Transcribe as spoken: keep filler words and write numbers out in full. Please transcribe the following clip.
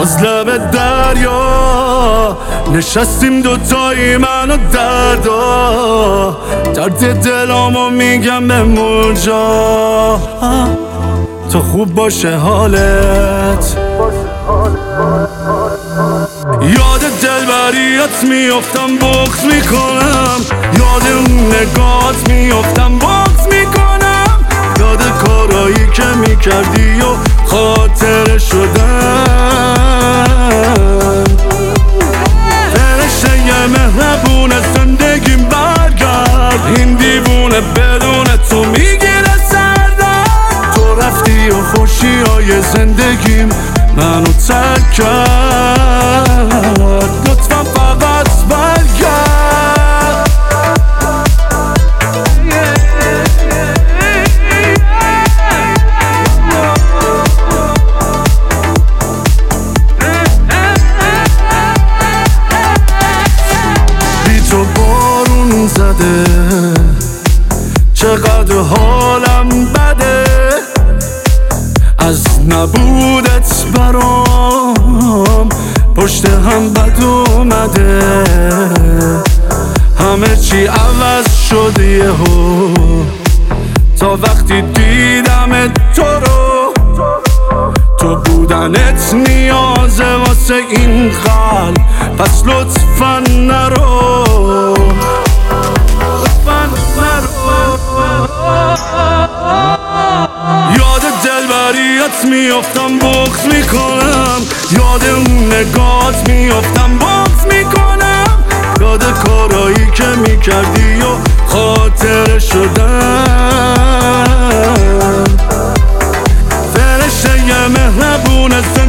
باز لب دریا نشستیم دوتایی من و دردا، درد دلامو میگم به موجا. تا خوب باشه حالت، یاد دلبریات میافتم بغض میکنم، یاد اون نگات میافتم بغض میکنم، یاد کارایی که میکردی و خاطره شدم. فرشته یه مهربون زندگیم برگرد، این دیوونه بدون تو میگیره سردم. تو رفتی و خوشی های زندگیم منو ترک کرد، لطفا فقط برگرد. بی تو بارون زده، چقدر حالم بده، از نبودت برام پشت هم بد اومده. همه چی عوض شد یهو تا وقتی دیدم تو رو. تو بودنت نیازه واسه این قلب، پس لطفا نرو، لطفا نرو. یاد دلبریات میافتم بغض میکنم، یاد اون نگات میافتم بغض میکنم، یاد کارایی که میکردی و خاطره شدم. فرشته یه مهربون